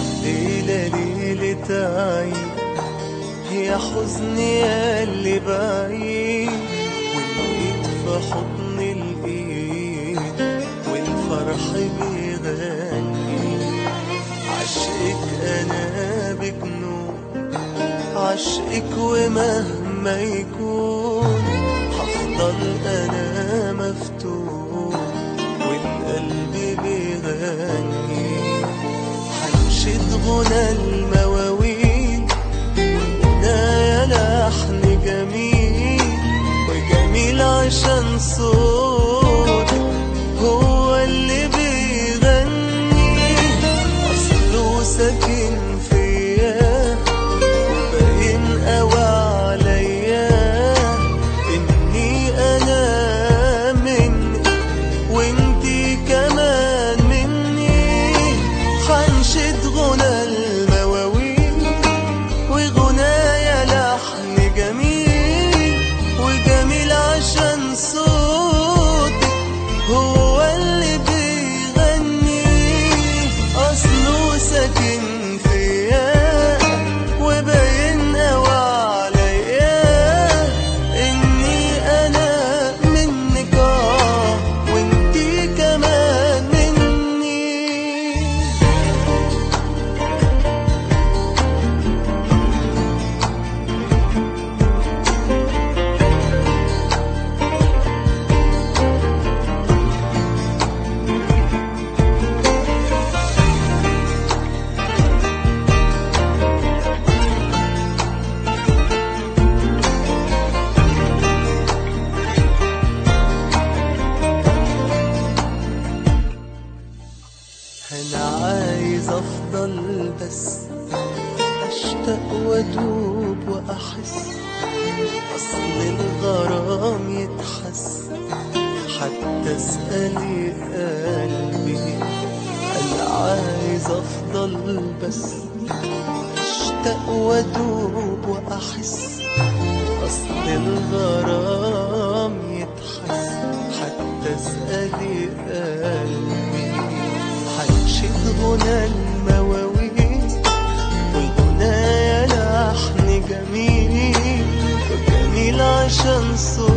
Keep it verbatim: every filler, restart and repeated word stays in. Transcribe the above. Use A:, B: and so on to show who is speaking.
A: ليلة ليلة عيد يا حزني ياللي بعيد، والإيد في حضن الإيد والفرح بيغني. عشقك أنا بجنون عشقك، ومهما يكون هفضل أنا مفتون والقلب بيغني. هنشد غنى المواويل وغنايا لحن جميل وجميل، عشان صوت هو اللي بيغني. أصله ساكن فيا وباين قوي عليا إني أنا منك وإنتي كمان مني. هنشد غنى المواويل وغنايا لحن جميل وجميل، عشان صوتك هو اللي بيغني. أصله ساكن فيا وباين قوي عليا إني أنا منك آه وإنتي كمان مني. أنا عايز أفضل بس أشتاق وأدوب وأحس، أصل الغرام يتحس حتى اسألي قلبي. أنا عايز أفضل بس أشتاق وأدوب وأحس، أصل الغرام يتحس حتى اسألي قلبي. هنشد غنى المواويل والغنايا لحن جميل وجميل، عشان صوت